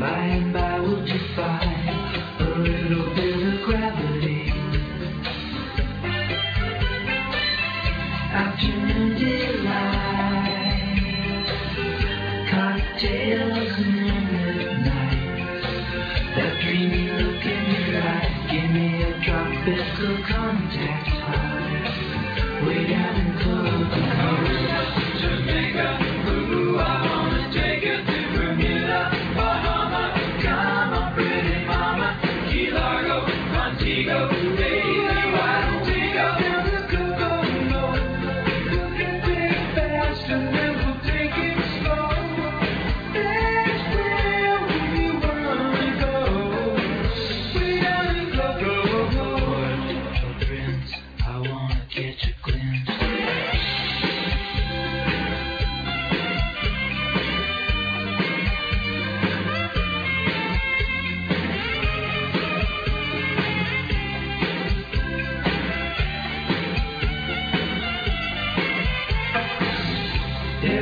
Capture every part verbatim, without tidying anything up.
By and by we'll defy a little bit of gravity. Afternoon delight, cocktails and moonlit nights. That dreamy look in your eye, give me a tropical contact high, way down in Clover. Jamaica, ooh, I wanna take you to Bermuda, Bahama, come on, pretty mama, Key Largo, Montego, baby, why don't we go down to Coconut? We'll get there fast and then we'll take it slow. That's where we wanna go, way down in Coconut. Port Prince, I wanna catch a glimpse.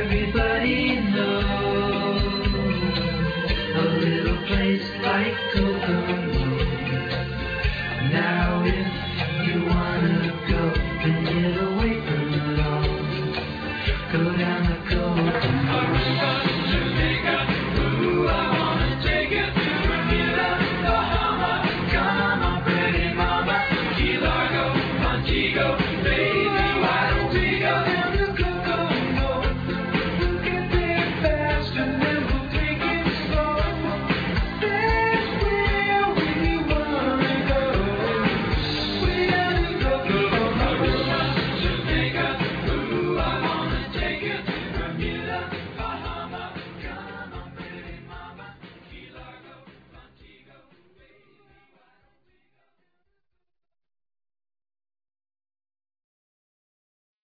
Everybody knows a little place like Coconut.